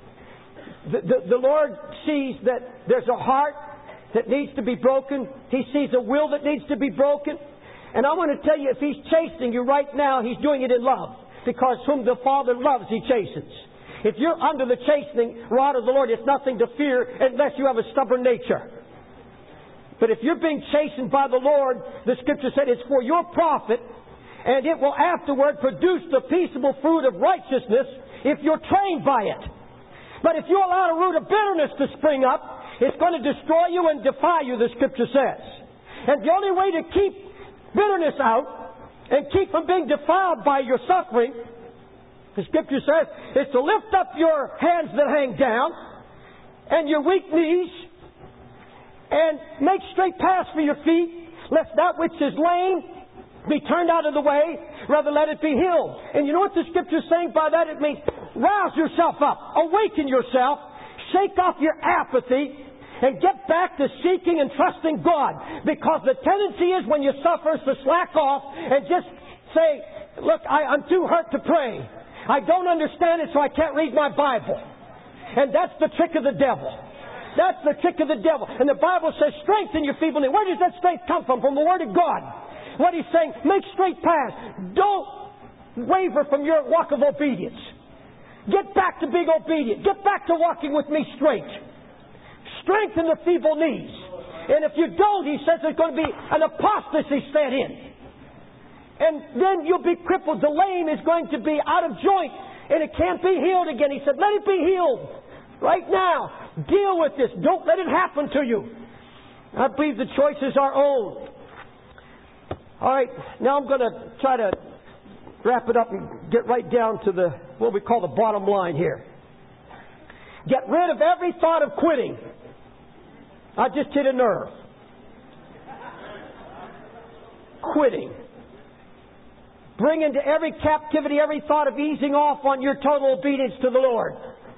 The Lord sees that there's a heart that needs to be broken. He sees a will that needs to be broken. And I want to tell you, if He's chastening you right now, He's doing it in love. Because whom the Father loves, He chastens. If you're under the chastening rod of the Lord, it's nothing to fear unless you have a stubborn nature. But if you're being chastened by the Lord, the Scripture said it's for your profit, and it will afterward produce the peaceable fruit of righteousness if you're trained by it. But if you allow a root of bitterness to spring up, it's going to destroy you and defy you, the Scripture says. And the only way to keep bitterness out and keep from being defiled by your suffering, the Scripture says, is to lift up your hands that hang down and your weak knees and make straight paths for your feet, lest that which is lame be turned out of the way, rather let it be healed. And you know what the Scripture is saying by that? It means rouse yourself up, awaken yourself, shake off your apathy, and get back to seeking and trusting God. Because the tendency is when you suffer is to slack off and just say, look, I'm too hurt to pray. I don't understand it, so I can't read my Bible. And that's the trick of the devil. That's the trick of the devil. And the Bible says, strengthen your feeble knees. Where does that strength come from? From the Word of God. What He's saying, make straight paths. Don't waver from your walk of obedience. Get back to being obedient. Get back to walking with me straight. Strengthen the feeble knees. And if you don't, He says there's going to be an apostasy set in. And then you'll be crippled. The lame is going to be out of joint. And it can't be healed again. He said, let it be healed. Right now. Deal with this. Don't let it happen to you. I believe the choice is our own. All right. Now I'm going to try to wrap it up and get right down to what we call the bottom line here. Get rid of every thought of quitting. I just hit a nerve. Quitting. Bring into every captivity every thought of easing off on your total obedience to the Lord.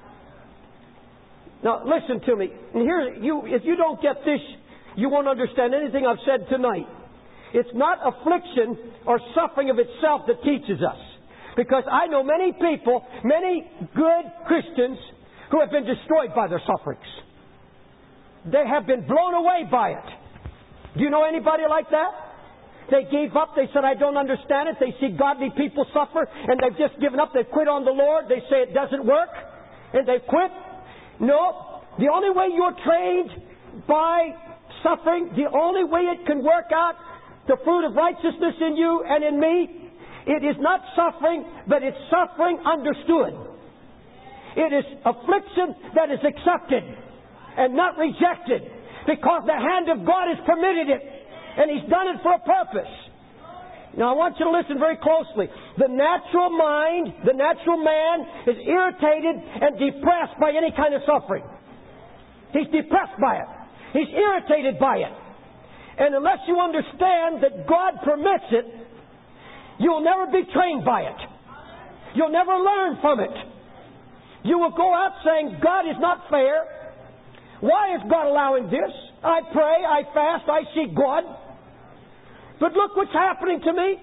Now, listen to me. And here, if you don't get this, you won't understand anything I've said tonight. It's not affliction or suffering of itself that teaches us. Because I know many people, many good Christians, who have been destroyed by their sufferings. They have been blown away by it. Do you know anybody like that? They gave up. They said, I don't understand it. They see godly people suffer, and they've just given up. They've quit on the Lord. They say it doesn't work, and they've quit. No. The only way you're trained by suffering, the only way it can work out the fruit of righteousness in you and in me, it is not suffering, but it's suffering understood. It is affliction that is accepted and not rejected, because the hand of God has permitted it, and He's done it for a purpose. Now I want you to listen very closely. The natural mind, the natural man is irritated and depressed by any kind of suffering. He's depressed by it. He's irritated by it. And unless you understand that God permits it, you'll never be trained by it. You'll never learn from it. You will go out saying, God is not fair. Why is God allowing this? I pray, I fast, I seek God. But look what's happening to me.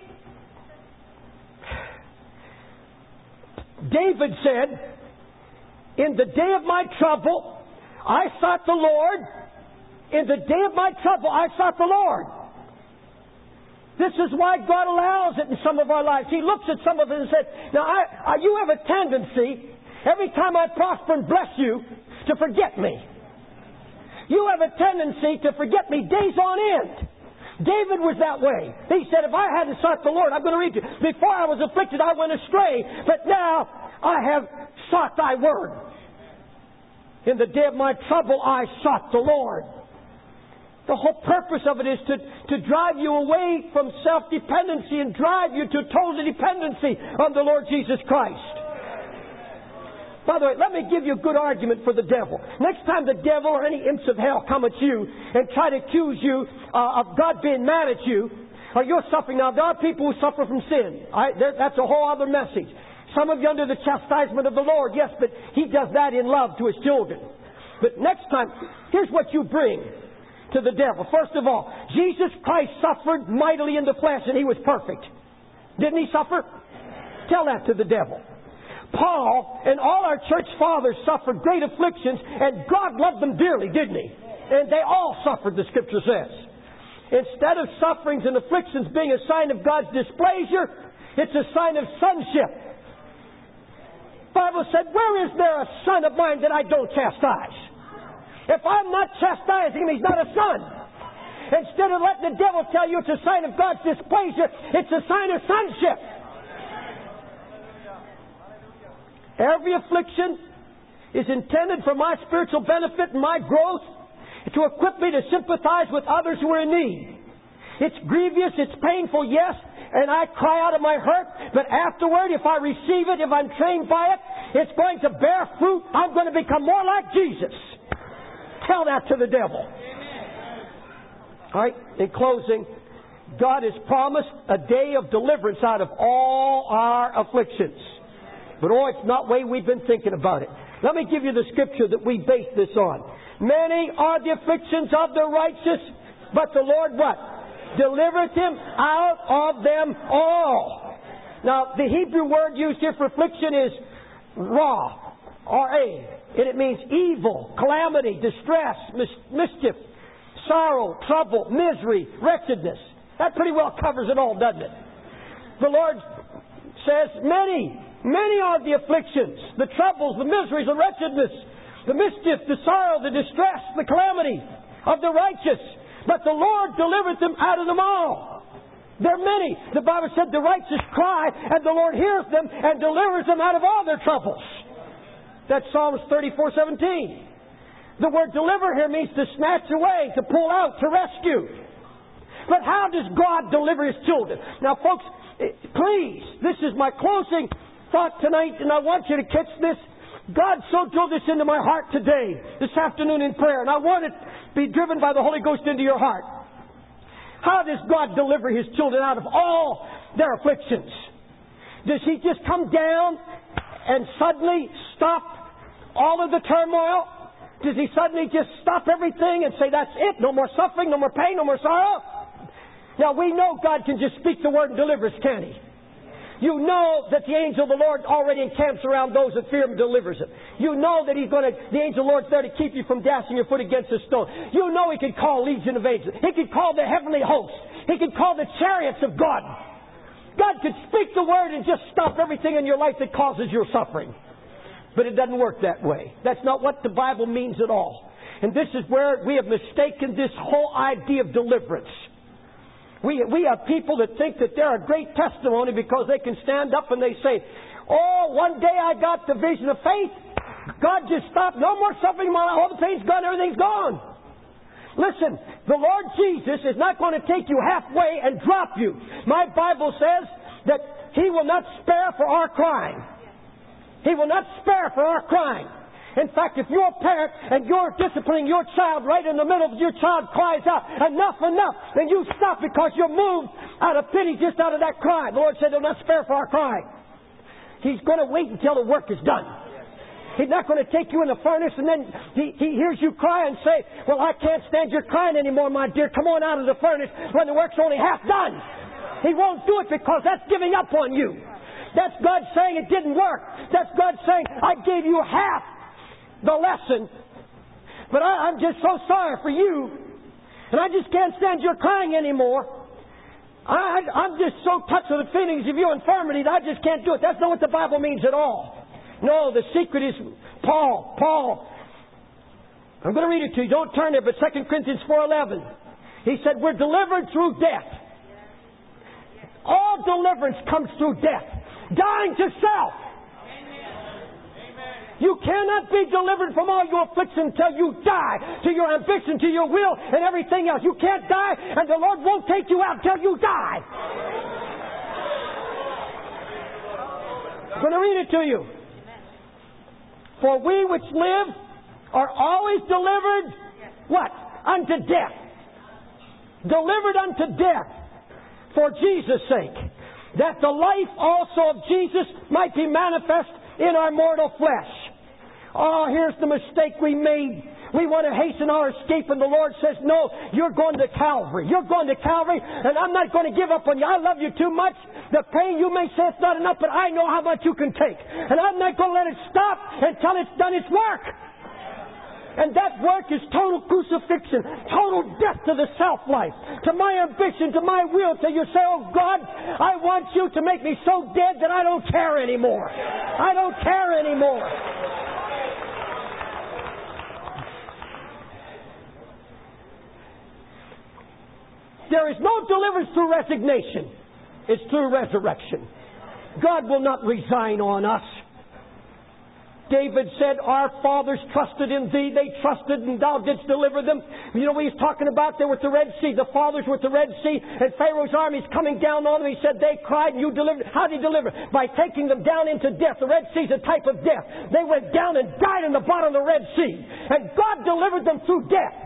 David said, in the day of my trouble, I sought the Lord. In the day of my trouble, I sought the Lord. This is why God allows it in some of our lives. He looks at some of it and says, now you have a tendency, every time I prosper and bless you, to forget me. You have a tendency to forget me days on end. David was that way. He said, if I hadn't sought the Lord, I'm going to read you. Before I was afflicted, I went astray, but now I have sought thy word. In the day of my trouble, I sought the Lord. The whole purpose of it is to drive you away from self-dependency and drive you to total dependency on the Lord Jesus Christ. By the way, let me give you a good argument for the devil. Next time the devil or any imps of hell come at you and try to accuse you of God being mad at you, or you're suffering. Now, there are people who suffer from sin. That's a whole other message. Some of you under the chastisement of the Lord, yes, but He does that in love to His children. But next time, here's what you bring to the devil. First of all, Jesus Christ suffered mightily in the flesh and He was perfect. Didn't He suffer? Tell that to the devil. Paul and all our church fathers suffered great afflictions, and God loved them dearly, didn't He? And they all suffered, the Scripture says. Instead of sufferings and afflictions being a sign of God's displeasure, it's a sign of sonship. The Bible said, where is there a son of mine that I don't chastise? If I'm not chastising him, he's not a son. Instead of letting the devil tell you it's a sign of God's displeasure, it's a sign of sonship. Every affliction is intended for my spiritual benefit and my growth, to equip me to sympathize with others who are in need. It's grievous, it's painful, yes, and I cry out of my hurt, but afterward, if I receive it, if I'm trained by it, it's going to bear fruit. I'm going to become more like Jesus. Tell that to the devil. All right, in closing, God has promised a day of deliverance out of all our afflictions. But it's not the way we've been thinking about it. Let me give you the Scripture that we base this on. Many are the afflictions of the righteous, but the Lord what? Delivereth him out of them all. Now, the Hebrew word used here for affliction is ra, R-A. And it means evil, calamity, distress, mischief, sorrow, trouble, misery, wretchedness. That pretty well covers it all, doesn't it? The Lord says, many are the afflictions, the troubles, the miseries, the wretchedness, the mischief, the sorrow, the distress, the calamity of the righteous. But the Lord delivereth them out of them all. There are many. The Bible said the righteous cry, and the Lord heareth them and delivers them out of all their troubles. That's Psalms 34:17. The word deliver here means to snatch away, to pull out, to rescue. But how does God deliver His children? Now, folks, please, this is my closing thought tonight, and I want you to catch this. God so drove this into my heart today, this afternoon in prayer, and I want it to be driven by the Holy Ghost into your heart. How does God deliver His children out of all their afflictions? Does He just come down and suddenly stop all of the turmoil? Does He suddenly just stop everything and say, that's it, no more suffering, no more pain, no more sorrow? Now, we know God can just speak the word and deliver us, can't He? You know that the angel of the Lord already encamps around those that fear Him and delivers them. You know that the angel of the Lord's there to keep you from dashing your foot against a stone. You know He could call legion of angels. He could call the heavenly hosts. He could call the chariots of God. God could speak the word and just stop everything in your life that causes your suffering. But it doesn't work that way. That's not what the Bible means at all. And this is where we have mistaken this whole idea of deliverance. We have people that think that they're a great testimony because they can stand up and they say, oh, one day I got the vision of faith. God just stopped. No more suffering. All the pain's gone. Everything's gone. Listen, the Lord Jesus is not going to take you halfway and drop you. My Bible says that He will not spare for our crying. He will not spare for our crying. In fact, if you're a parent and you're disciplining your child right in the middle of your child cries out, enough, then you stop because you're moved out of pity just out of that cry. The Lord said, "He'll not spare for our crying." He's going to wait until the work is done. He's not going to take you in the furnace and then he hears you cry and say, "Well, I can't stand your crying anymore, my dear. Come on out of the furnace," when the work's only half done. He won't do it because that's giving up on you. That's God saying it didn't work. That's God saying, "I gave you half the lesson, but I'm just so sorry for you, and I just can't stand your crying anymore. I'm just so touched with the feelings of your infirmity that I just can't do it." That's not what the Bible means at all. No, the secret is Paul. I'm going to read it to you. Don't turn there, but 2 Corinthians 4:11. He said, we're delivered through death. All deliverance comes through death. Dying to self. You cannot be delivered from all your affliction until you die to your ambition, to your will, and everything else. You can't die, and the Lord won't take you out till you die. I'm going to read it to you. For we which live are always delivered, what? Unto death. Delivered unto death for Jesus' sake, that the life also of Jesus might be manifest in our mortal flesh. Oh, here's the mistake we made. We want to hasten our escape, and the Lord says, no, you're going to Calvary. You're going to Calvary, and I'm not going to give up on you. I love you too much. The pain, you may say it's not enough, but I know how much you can take. And I'm not going to let it stop until it's done its work. And that work is total crucifixion, total death to the self-life, to my ambition, to my will, till you say, oh God, I want you to make me so dead that I don't care anymore. I don't care anymore. There is no deliverance through resignation. It's through resurrection. God will not resign on us. David said, our fathers trusted in thee. They trusted and thou didst deliver them. You know what he's talking about? They were at the Red Sea. The fathers were at the Red Sea, and Pharaoh's army's coming down on them. He said, they cried and you delivered. How did he deliver? By taking them down into death. The Red Sea is a type of death. They went down and died in the bottom of the Red Sea. And God delivered them through death.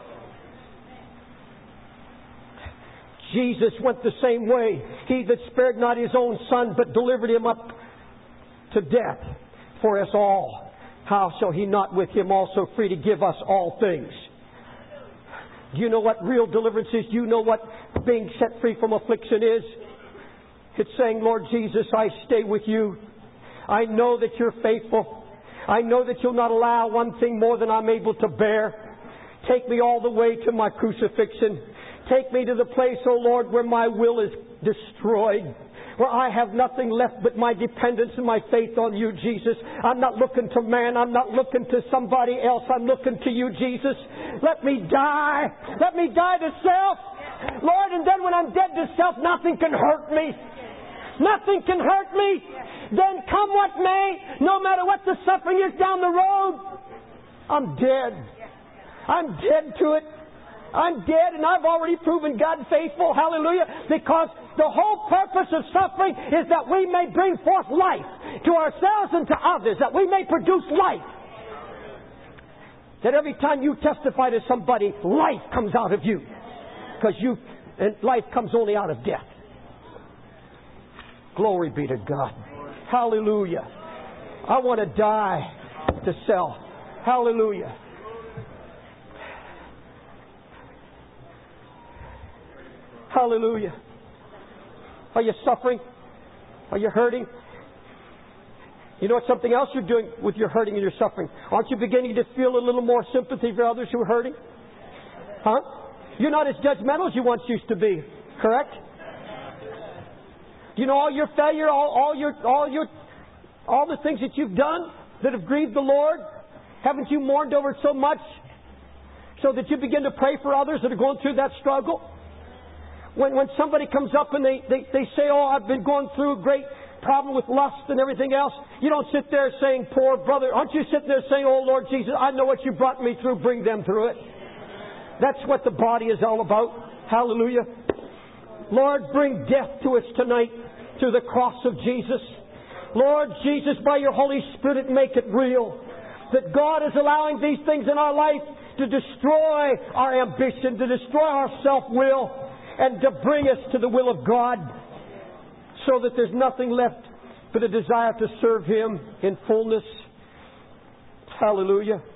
Jesus went the same way. He that spared not his own son, but delivered him up to death for us all, how shall he not with him also free to give us all things? Do you know what real deliverance is? Do you know what being set free from affliction is? It's saying, Lord Jesus, I stay with you. I know that you're faithful. I know that you'll not allow one thing more than I'm able to bear. Take me all the way to my crucifixion. Take me to the place, O Lord, where my will is destroyed, where I have nothing left but my dependence and my faith on you, Jesus. I'm not looking to man. I'm not looking to somebody else. I'm looking to you, Jesus. Let me die. Let me die to self. Lord, and then when I'm dead to self, nothing can hurt me. Nothing can hurt me. Then come what may, no matter what the suffering is down the road, I'm dead. I'm dead to it. I'm dead, and I've already proven God faithful. Hallelujah. Because the whole purpose of suffering is that we may bring forth life to ourselves and to others, that we may produce life. That every time you testify to somebody, life comes out of you. Because and life comes only out of death. Glory be to God. Hallelujah. I want to die to self. Hallelujah. Hallelujah. Are you suffering? Are you hurting? You know what something else you're doing with your hurting and your suffering? Aren't you beginning to feel a little more sympathy for others who are hurting? Huh? You're not as judgmental as you once used to be, correct? You know all your failure, all the things that you've done that have grieved the Lord? Haven't you mourned over it so much so that you begin to pray for others that are going through that struggle? When somebody comes up and they say, oh, I've been going through a great problem with lust and everything else, you don't sit there saying, poor brother. Aren't you sitting there saying, oh, Lord Jesus, I know what you brought me through. Bring them through it. That's what the body is all about. Hallelujah. Lord, bring death to us tonight through the cross of Jesus. Lord Jesus, by your Holy Spirit, make it real. That God is allowing these things in our life to destroy our ambition, to destroy our self-will, and to bring us to the will of God, so that there's nothing left but a desire to serve Him in fullness. Hallelujah.